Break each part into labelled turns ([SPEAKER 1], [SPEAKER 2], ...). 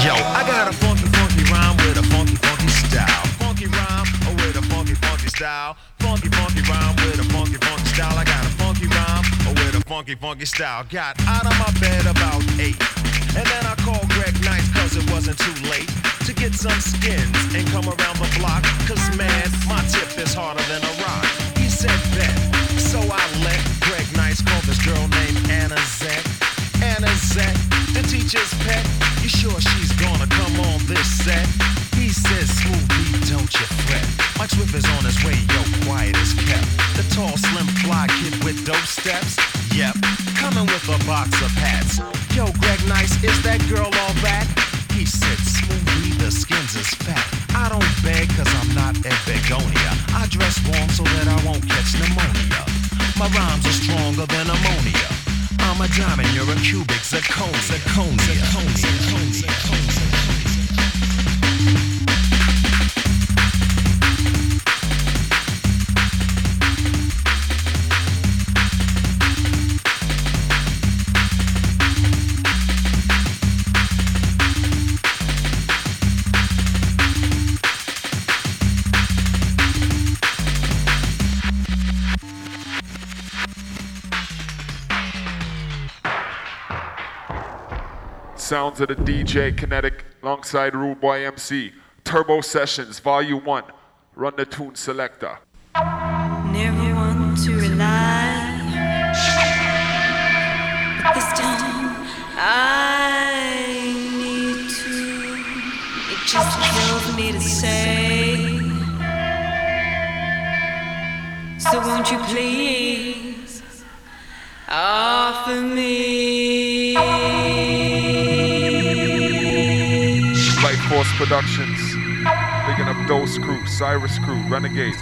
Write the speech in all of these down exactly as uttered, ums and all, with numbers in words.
[SPEAKER 1] Yo, I got a funky, funky rhyme with a funky, funky style. Funky rhyme with a funky, funky style. Funky, funky rhyme with a funky, funky style. I got a funky rhyme with a funky, funky style. Got out of my bed about eight. And then I called Greg Nice cause it wasn't too late to get some skins and come around the block. Cause man, my tip is harder than a rock. He said bet. So I let Greg Nice call this girl named Anna Zet. Anna Zet, the teacher's pet. You sure she's gonna come on this set? He says, smooth beat, don't you fret. Mike Swift is on his way, yo, quiet as kept. The tall, slim, fly kid with dope steps. Yep, coming with a box of hats. Yo, Greg Nice, is that girl all that? He said, smoothly, the skins is fat. I don't beg cause I'm not a begonia. I dress warm so that I won't catch pneumonia. My rhymes are stronger than ammonia. I'm a diamond, you're a cubic zirconia. Zirconia, zirconia, zirconia, zirconia.
[SPEAKER 2] Sounds of the D J Kinetic alongside Rude Boy M C. Turbo Sessions, Volume one. Run the tune selector.
[SPEAKER 3] Never want to rely, but this time I need to. It just kills me to say. So won't you please offer me?
[SPEAKER 2] Light Force Productions, picking up Dose Crew, Cyrus Crew, Renegades.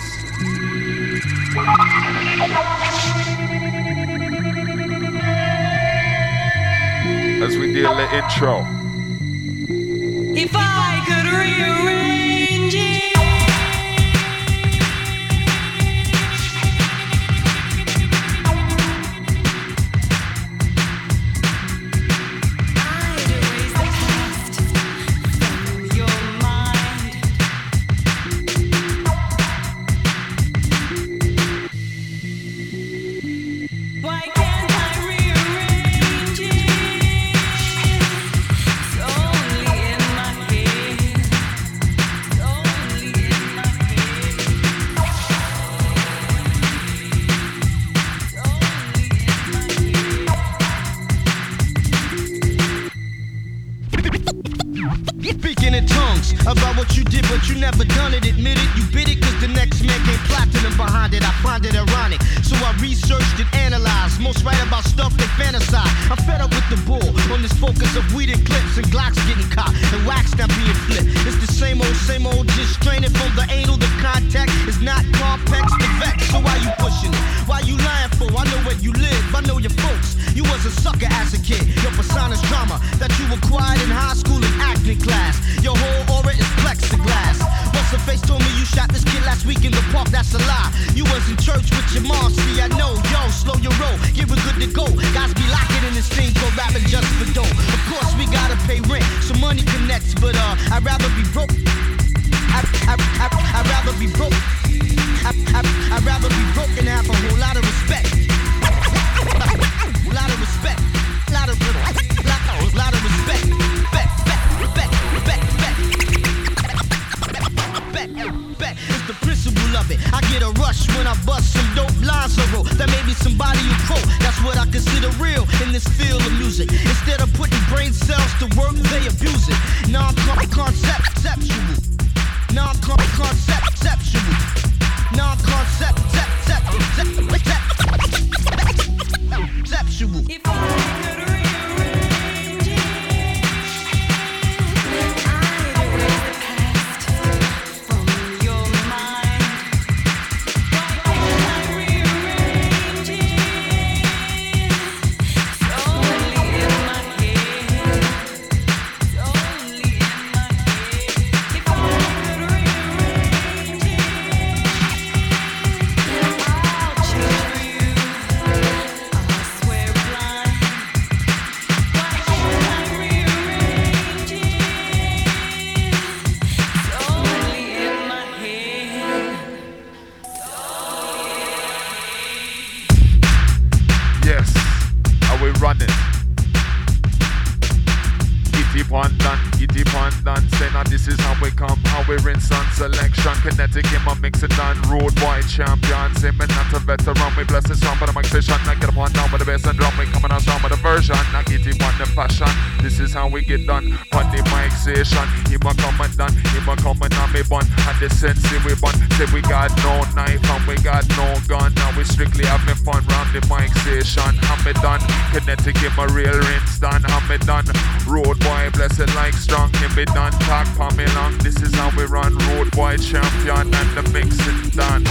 [SPEAKER 2] As we deal the intro.
[SPEAKER 3] If I could rearrange it.
[SPEAKER 4] About what you did, but you never done it. Admit it, you bit it, cause the next man came platinum behind it. I find it ironic, so I researched and analyzed. Most write about stuff they fantasize. I'm fed up with the bull on this focus of weed and clips and Glocks getting caught and wax not being flipped. It's the same old, same old, just straining from the anal. The contact is not complex, the vex. So why you pushing it? Why you lying for? I know where you live, I know your folks. You was a sucker as a kid. Your persona's drama that you acquired in high school and acting class. Your whole aura is plexiglass. What's the face told me you shot this kid last week in the park? That's a lie. You was in church with your mom. See, I know. Yo, slow your roll. Give it good to go. Guys be locking in this thing called rapping just for dough. Of course, we gotta pay rent, so money connects. But uh, I'd rather be broke. I, I, I, I'd rather be broke. I, I, I'd rather be broke and have a whole lot of respect. A lot of respect. A lot of, lot, lot of respect. Bet, bet, bet, bet, bet. Bet, bet. It's the principle of it. I get a rush when I bust some dope lines or roll. That may be somebody you quote. That's what I consider real in this field of music. Instead of putting brain cells to work, they abuse it. Non-conceptual. Non-conceptual. Non-concept, zep, zep, zep, zep, conceptual. If I could rearrange it, then I'd erase the past from your mind. Why can't I rearrange it? It's only in my head. It's only in my head. If I
[SPEAKER 2] on done, get it on done. Say now this is how we come, how we rinse on selection. Kinetic in my mix and done, road boy champion. Say me not a veteran, we bless the song for the mic station. Now get up on down with the bass and drum, we coming out strong with the version. Now get it on the passion, this is how we get done. On the mic station, he ma come and done, he ma come and on me bun. And the sense we bun, say we got no knife and we got no gun. Now we strictly having fun round the mic station. I'm me done, kinetic in my real rinse done. I'm me done, road boy blessed like strong. Him me done, talk for me long. This is how we run, road boy champion, and the mix is done.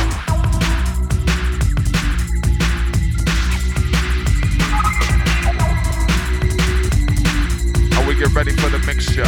[SPEAKER 2] And we get ready for the mixture.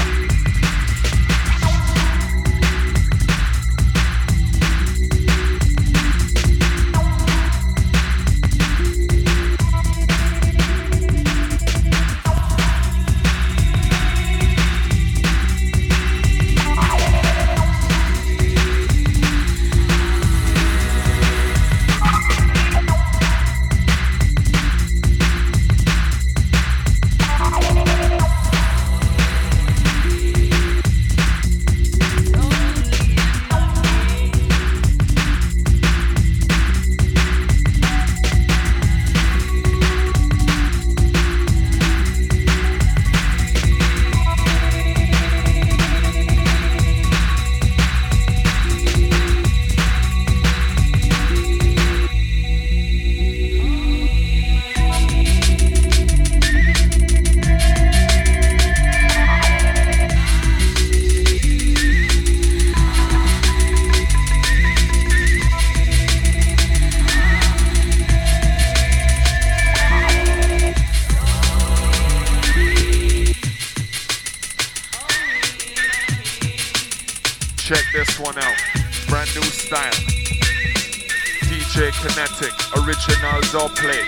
[SPEAKER 2] Check this one out, brand new style. D J Kinetic, original dubplate.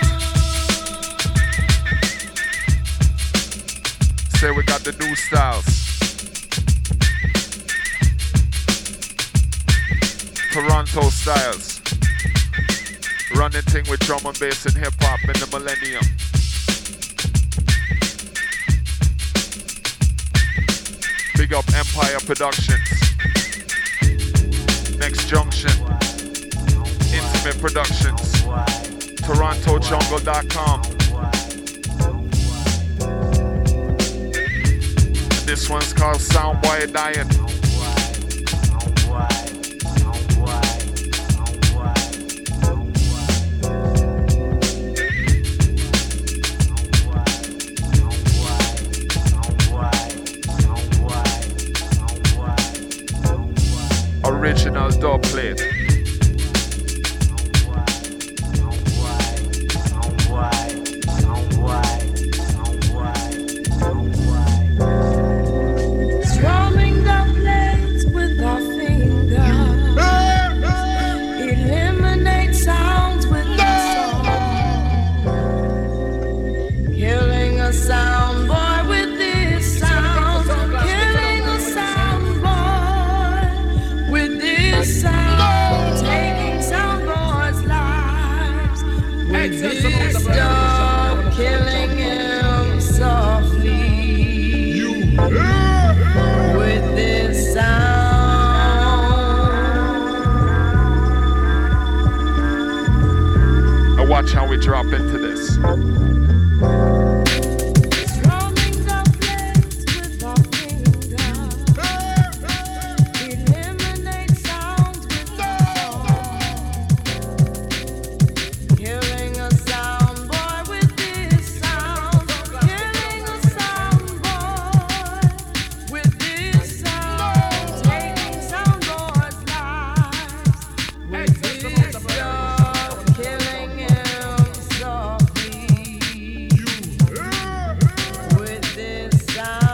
[SPEAKER 2] Say we got the new styles. Toronto styles. Running thing with drum and bass and hip hop in the millennium. Big up Empire Productions. Next Junction, Intimate Productions, Toronto Jungle dot com. This one's called Soundboy Diet. Original dub plate.
[SPEAKER 3] Strumming the plates with our fingers. Eliminate sounds with the song. Killing a sound boy with this sound. Killing a sound boy with this sound. Taking sound boys' lives with this dub. Killing him softly. With this sound.
[SPEAKER 2] Now watch how we drop into this.
[SPEAKER 3] Strumming the plates with our fingers. Eliminate sounds with the song. Killing a sound boy with this sound. Killing a sound boy with this sound. Taking sound boys' lives with this dub. Killing him softly with this sound.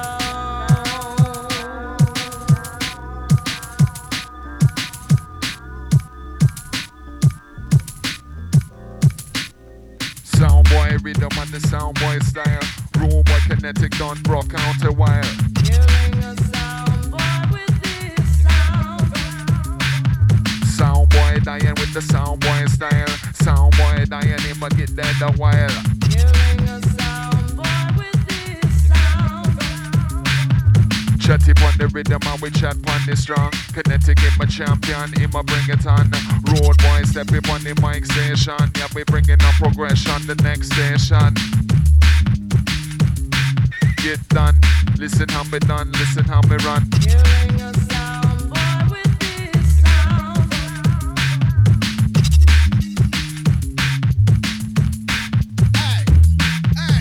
[SPEAKER 2] Soundboy rhythm and the soundboy style. Room boy Kinetic done broke out a while.
[SPEAKER 3] Killing a sound boy with this sound.
[SPEAKER 2] Soundboy dying with the soundboy style. Soundboy dying him a get dead a while.
[SPEAKER 3] Killing a sound boy with this sound.
[SPEAKER 2] Jetty on the rhythm and we chat on the strong. Kinetic him a champion, him a bring it on. Road boy step up on the mic station. Yeah, we bringing up progression the next station. Get done, listen how me done, listen how me run.
[SPEAKER 3] Hearing a sound boy with this sound.
[SPEAKER 5] Hey, hey.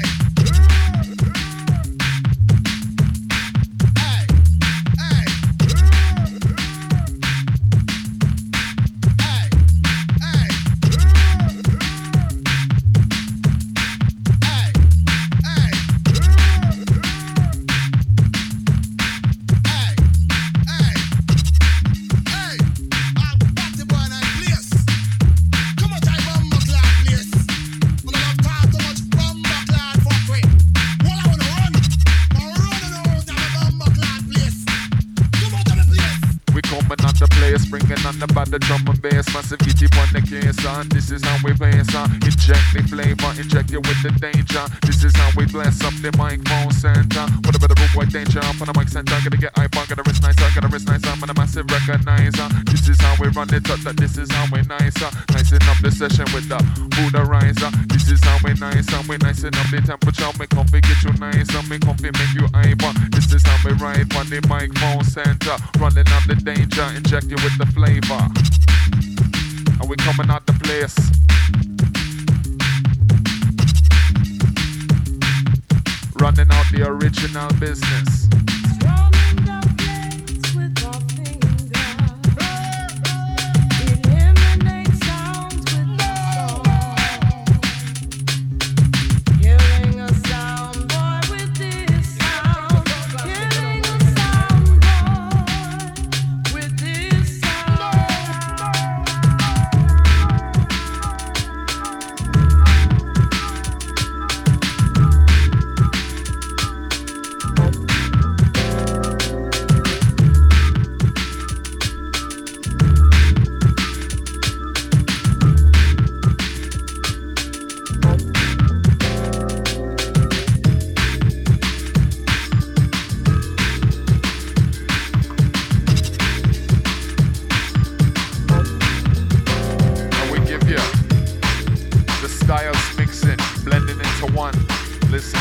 [SPEAKER 2] The drum and bass, massivity on the case, son. This is how we play, son. Inject the flavor, inject you with the danger. This is how we bless up the microphone center. Whatever the root boy danger up on the mic center. Gonna get iPod, gonna wrist nicer, gonna wrist nicer. I'm a massive recognizer. This is how we run it up, that this is how we nicer. Nicing up the session with the Buddha riser. This is how we nice, and we nicing up the temperature. We comfy get you nice, and we comfy make you hyper. This is how we ride on the microphone center. Running up the danger, inject you with the flavor. And we coming out the place. Running out the original business.
[SPEAKER 3] Strumming the bass with our finger. Eliminate sounds with the song. Hearing a sound boy with this sound. Hearing a sound boy with this sound.
[SPEAKER 2] And we give you the styles mixing, blending into one. Listen.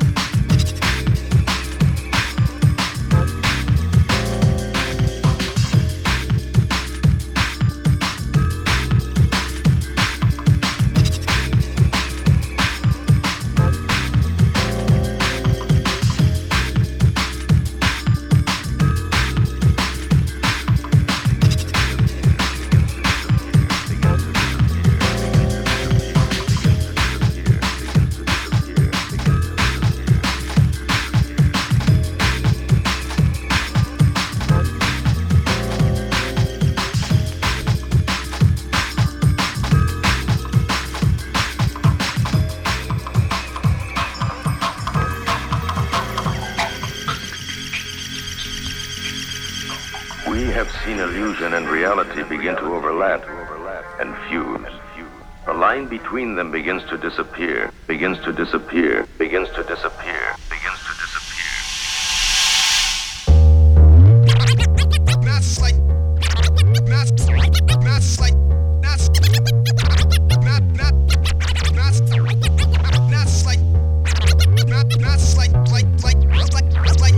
[SPEAKER 6] We have seen illusion and reality begin to overlap and fuse. The line between them begins to disappear, begins to disappear, begins to disappear, begins to disappear.
[SPEAKER 5] Not like, not, not like, not, not, not, not, not like, not, not like, like, like, like, like, not,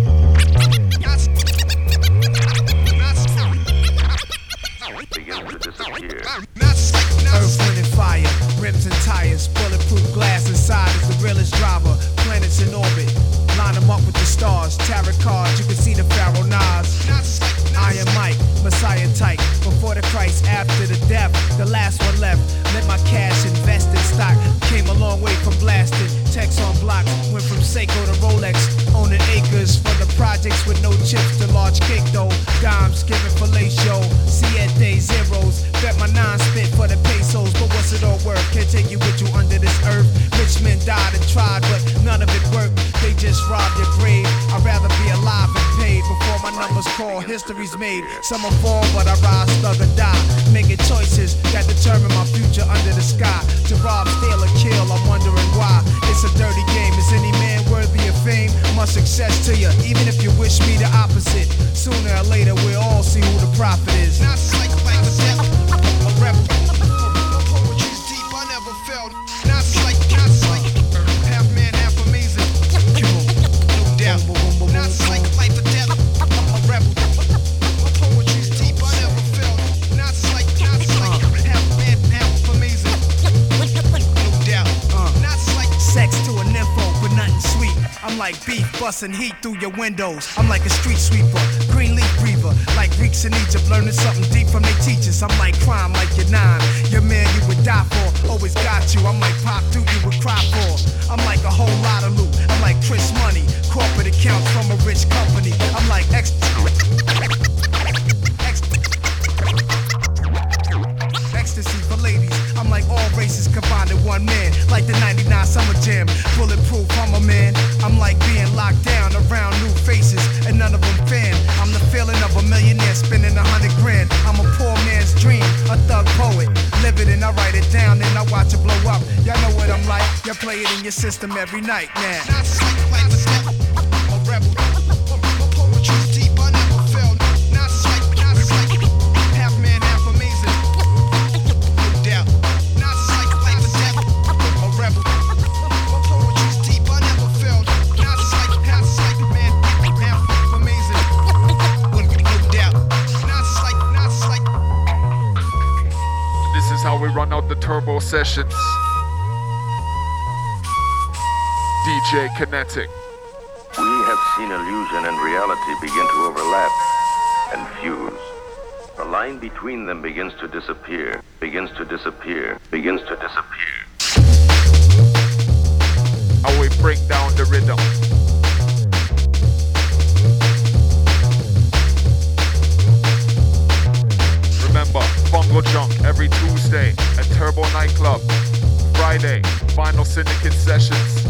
[SPEAKER 6] Begins to disappear.
[SPEAKER 5] Earth, wind, and fire, rims and tires, bulletproof glass inside is the realest driver. Planets in orbit, line them up with the stars. Tarot cards, you can see the Pharaoh Nas. Iron Mike, Messiah type. Before the Christ, after the death, the last one left. Let my cash invest in stock. Came a long way from blasting. Text on blocks, went from Seiko to Rolex. Owning acres from the projects with no chips to large cake dough. Dimes giving fellatio, siete zeros. Bet my nine spit for the pesos, but what's it all worth? Can't take you with you under this earth. Rich men died and tried, but none of it worked. They just robbed your grave. I'd rather be alive and paid before my numbers call. History's made. Some will fall, but I rise, thug or die. Making choices that determine my future under the sky. To rob, steal, or kill, I'm wondering why. It's a dirty game. Is any man worthy of fame? Must success to you, even if you wish me the opposite. Sooner or later, we'll all see who the prophet is. Not like like a step, a rebel. Poetry's deep, I never felt. Not like, not like half man, half amazing. No doubt. Not like life or death, a rebel. Poetry's deep, I never felt. Not like, not like half man, half amazing. No doubt. Not like sex to a nympho, but nothing sweet. I'm like beef, busting heat through your windows. I'm like a street sweeper, green leaf breather. Like Greeks in Egypt, learning something deep from their teachers. I'm like crime, like your nine. Your man you would die for, always got you. I'm like pop dude you would cry for. I'm like a whole lot of loot. I'm like Chris Money, corporate accounts from a rich company. I'm like ex. Ecstasy for ladies. I'm like all races combined in one man. Like the ninety-nine Summer Jam. Bulletproof, I'm a man. I'm like being locked down around new faces, and none of them fan. I'm the feeling of a millionaire spending a hundred grand. I'm a poor man's dream, a thug poet. Live it and I write it down, and I watch it blow up. Y'all know what I'm like. You play it in your system every night now. Not like a step, a rebel. Poetry's deep, I never felt. Not like, not like half man, half amazing. No doubt. Not like, like a step, a rebel. Poetry's deep, I never felt. Not like, not like man, half amazing. No doubt. Not like, not like.
[SPEAKER 2] This is how we run out the turbo sessions. D J Kinetic.
[SPEAKER 6] We have seen illusion and reality begin to overlap and fuse. The line between them begins to disappear, begins to disappear, begins to disappear.
[SPEAKER 2] How we break down the rhythm. Remember, Bongo Junk every Tuesday at Turbo Nightclub. Friday, Final Syndicate Sessions.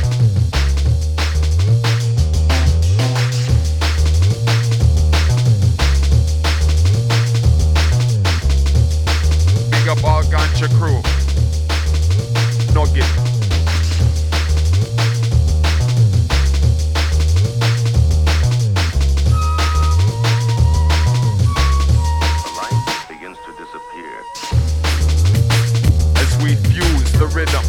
[SPEAKER 2] Big up all Ganja crew. Nugget. We fuse the rhythm.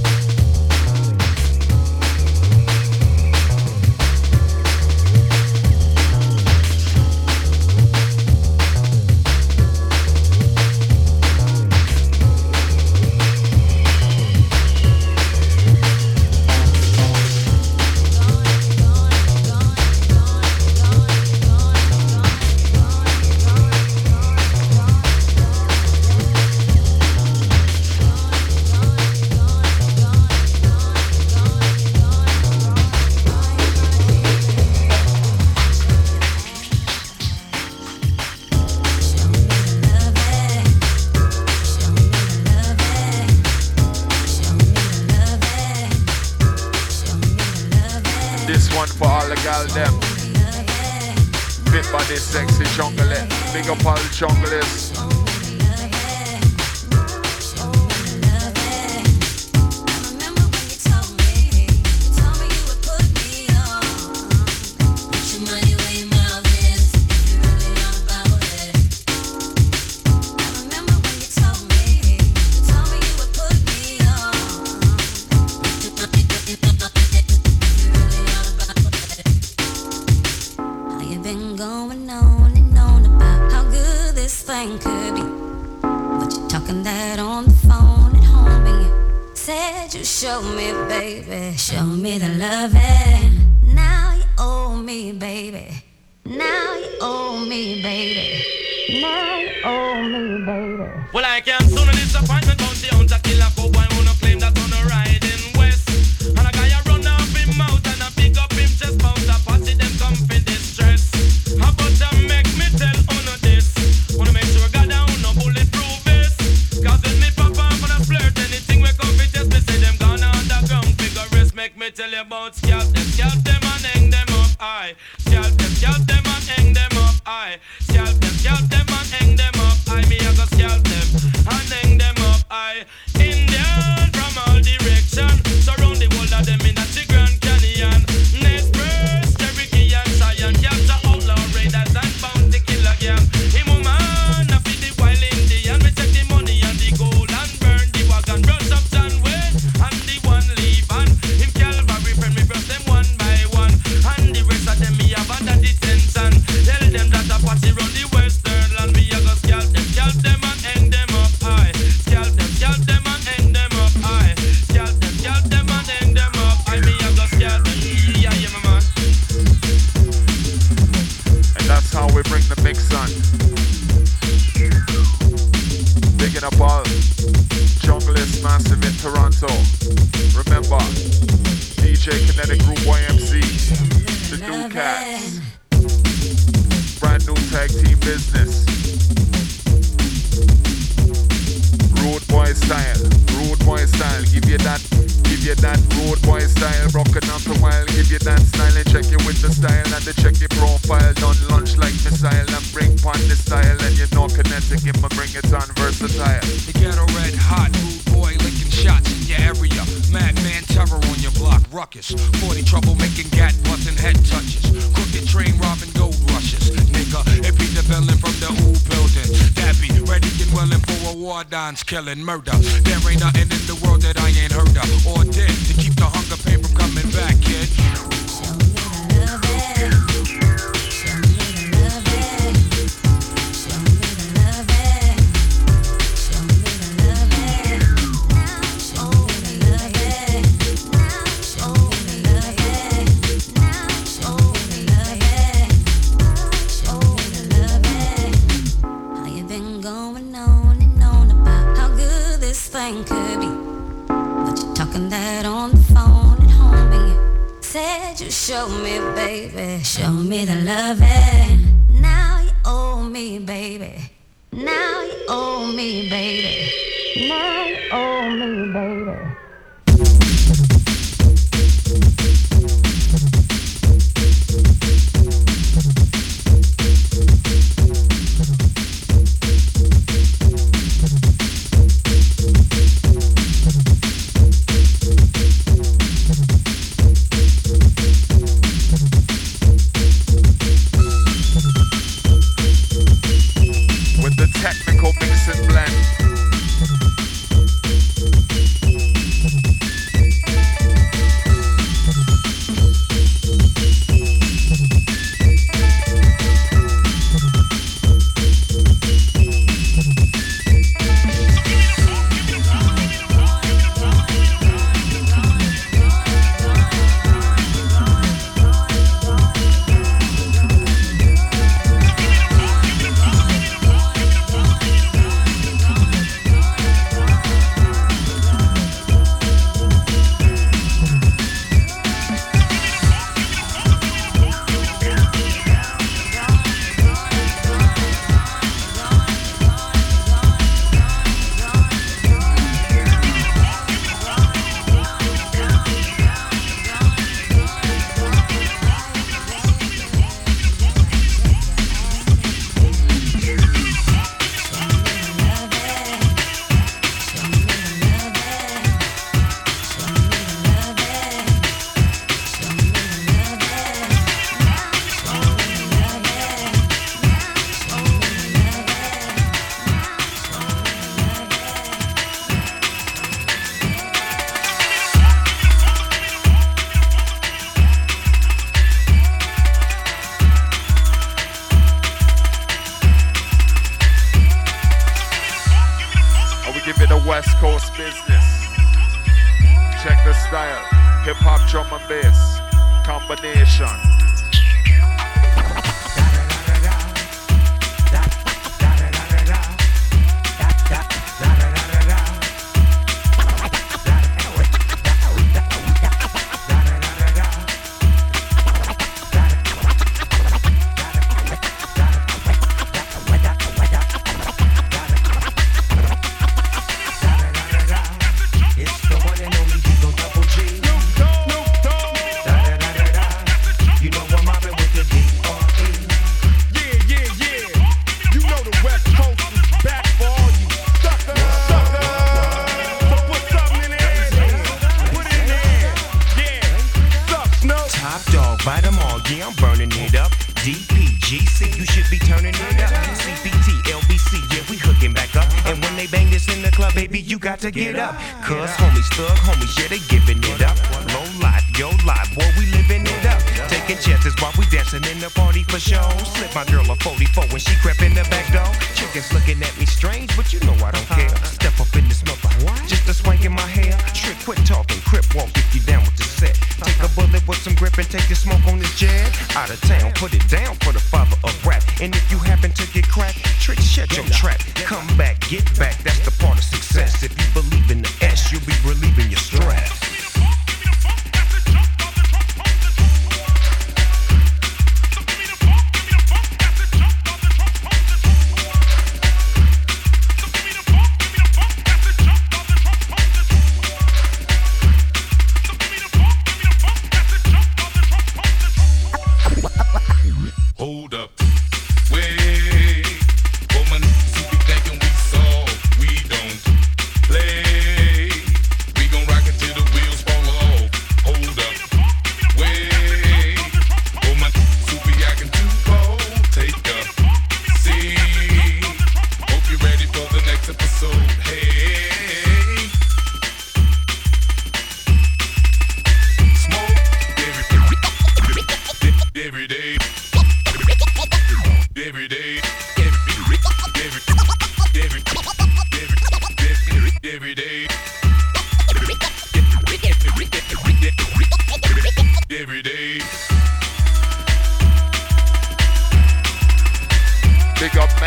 [SPEAKER 2] Sexy jungle, big up all junglers.
[SPEAKER 7] Show me, baby, show me the loving. Now you owe me, baby. Now you owe me, baby. Now you owe me, baby.
[SPEAKER 8] Well, I can't soon a disappointment bounty hunter killer go boy wanna claim that on a riding west. And a guy a run off him mouth and a pick up him chest bounce a party them come for distress. How about you make me tell uno this? Wanna make sure God down no bulletproof vest. Cause when me pop off and a flirt anything we come for test me say them gone underground vigorous. Make me tell you about scalp them, scalp them and hang them up high. Scalp them, scalp them and hang them up high. Scalp them, scalp them and hang them up high. Me a go scalp them and hang them up high. Indian from all direction, surround the world of them in a Grand Canyon. Next break.
[SPEAKER 2] Cool Cats. Brand new tag team business. Road boy style, road boy style. Give you that, give you that road boy style. Rockin' up a while, give you that style and check you with the style and the check your profile. Done lunch like missile and bring pon the style and you know kinetic, I'ma bring it on versatile.
[SPEAKER 9] The ghetto red hot, rude boy licking shots in your area. Madman terror on your block, ruckus. forty trouble making gat busting head touches. Crooked train robbing gold rushes. Nigga, it be the villain from the old building. That be ready and willing for a war dance, killing murder. There ain't nothing in the world that I ain't heard of or did to keep the hunger pain from coming back, kid.
[SPEAKER 7] Show me the love it. Show me the love it. Show me the love it. Show me the love it. Now show me the love it. Now show me the love it. Now show me the love it. Show me the love it. How you been going on and on about how good this thing could be? But you're talking that on the phone at home and you said you show me, baby. Show me the loving. Now you owe me, baby. Now you owe me, baby. Now you owe me, baby.
[SPEAKER 2] With the technical mix and blend. West Coast business. Check the style. Hip hop, drum and bass combination.
[SPEAKER 10] To get up, cuz homies, thug homies, yeah, they giving it up. Low life, yo life, boy, we living it up. Taking chances while we dancing in the party for show. Slip my girl a forty-four when she crept in the back door. Chickens looking at me strange, but you know I don't care. Step up in this mother, just a swank in my hair. Trick, quit talking, crip walk if you down with the set. Take a bullet with some grip and take the smoke on this jet. Out of town, put it down for the father of rap. And if you happen to get cracked, trick, shut your trap. Come back, get back, that's the part of success. If you believe in the S, you'll be relieving your stress.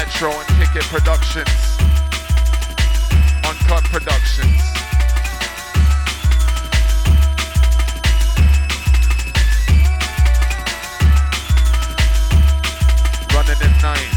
[SPEAKER 2] Metro and Kick It Productions. Uncut Productions. Running it nice.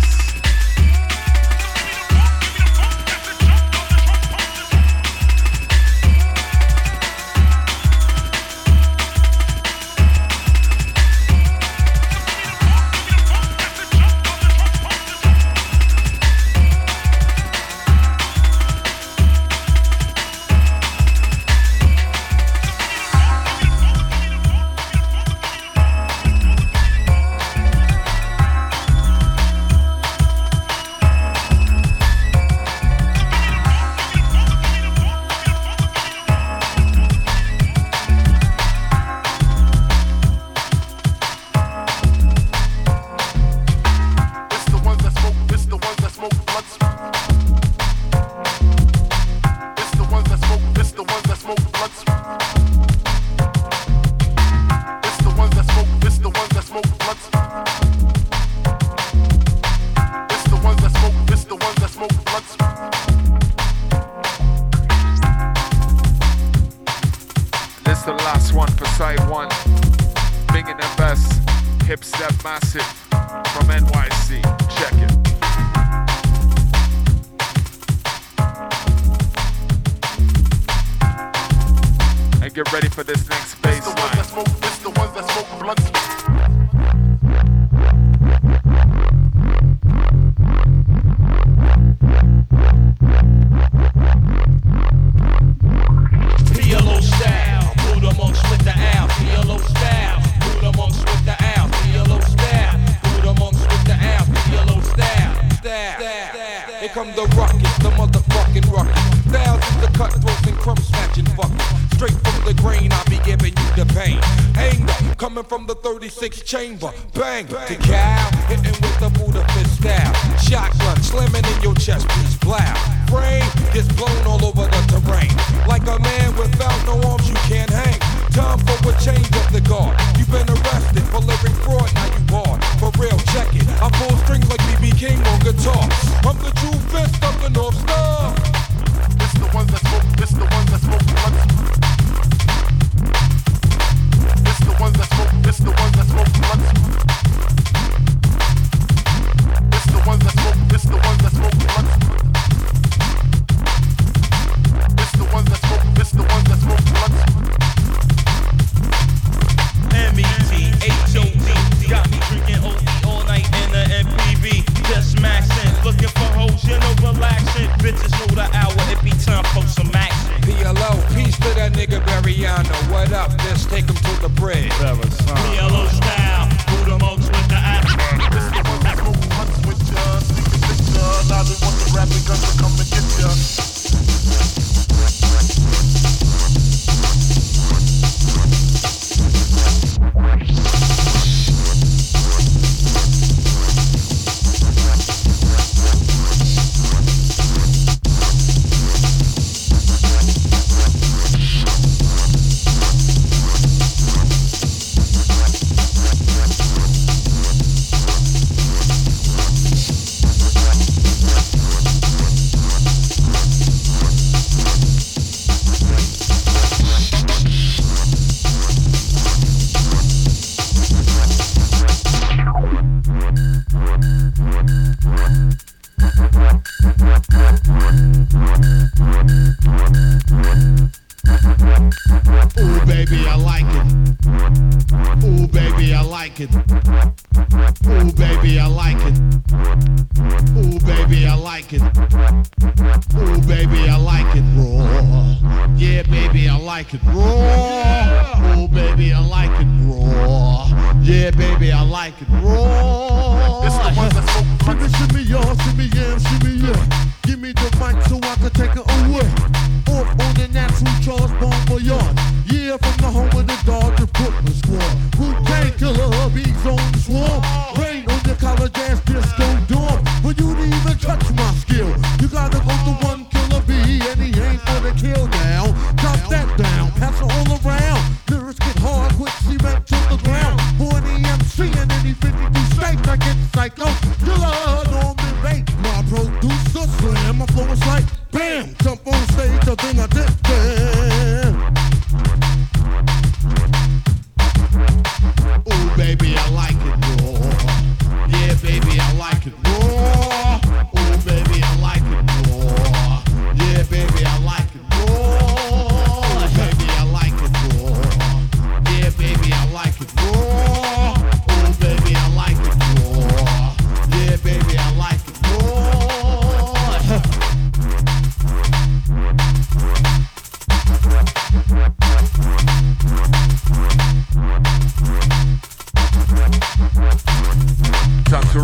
[SPEAKER 9] Chamber, bang, to cow, hitting with the Buddha fist style. Shotgun, slamming in your chest, please blow. Frame gets blown all over the terrain. Like a man without no arms, you can't hang. Time for a change of the guard. You've been arrested for living fraud, now you barred. For real, check it. I pull strings like B B King on guitar. I'm the true fist of the North Star. It's the ones that smoke, it's the ones that smoke blunts. It's the ones that smoke, it's the ones that smoke blunts. It's the ones that smoke, it's the ones that smoke blunts. It's the ones that smoke, it's the ones that smoke blunts.
[SPEAKER 11] M E T H O D got me drinking O D all night in the M P V. Just maxing, looking for hoes, you know, relaxing. Bitches know the hour, it be time for some action.
[SPEAKER 9] P L O, peace to that nigga Mariano. What up? Let's take him to the bridge.
[SPEAKER 11] P L O style, who the most with the action?
[SPEAKER 9] This the one that smoke blunts with ya, sneaking picture. Now they want the rapping guns to come and get ya.
[SPEAKER 12] Ooh, baby, I like it. Ooh, baby, I like it. Ooh, baby, I like it. Ooh, baby, I like it. Ooh, baby, I like it raw. Yeah, baby, I like it raw. Ooh, baby, I like it raw. Yeah, baby, I like it raw.
[SPEAKER 9] It's the one that smoke blunts.
[SPEAKER 12] Shimmy, shimmy, y'all, shimmy, yeah, shimmy, yeah. Give me the mic so I can take it away. Off on the natural Charles Bonvoyard. Yeah, from the home of the Dodger Brooklyn squad. Wu-Tang Killer, hubby's on the swarm. Rain on the college ass disco dorm. But you didn't even touch my skill. You gotta go to one killer B, and he ain't gonna kill now. Drop that down, pass it all around. Lyrics get hard, quick cement to the ground. For an E M C and any fifty-two states, I get psycho. Killer, Norman Bates.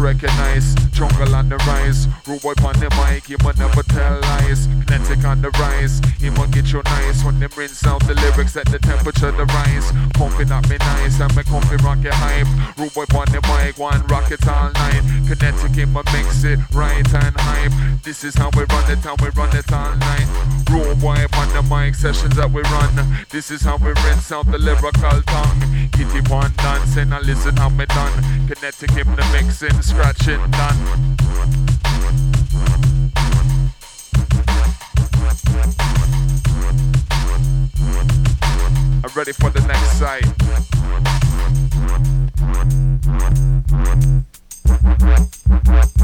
[SPEAKER 2] recognize. Jungle on the rise, rude boy on the mic, he will never tell lies. Kinetic on the rise, he will get you nice. When them rinse out the lyrics at the temperature the rise. Pumping up me nice, and me comfy rocket hype. Rude boy on the mic, one rocket all night. Kinetic him a mix it right and hype. This is how we run it, how we run it all night. Rude boy on the mic, sessions that we run. This is how we rinse out the lyrical tongue. Kitty one dancing, and listen how me done. Kinetic him the mixing, scratching done. I'm ready for the next site.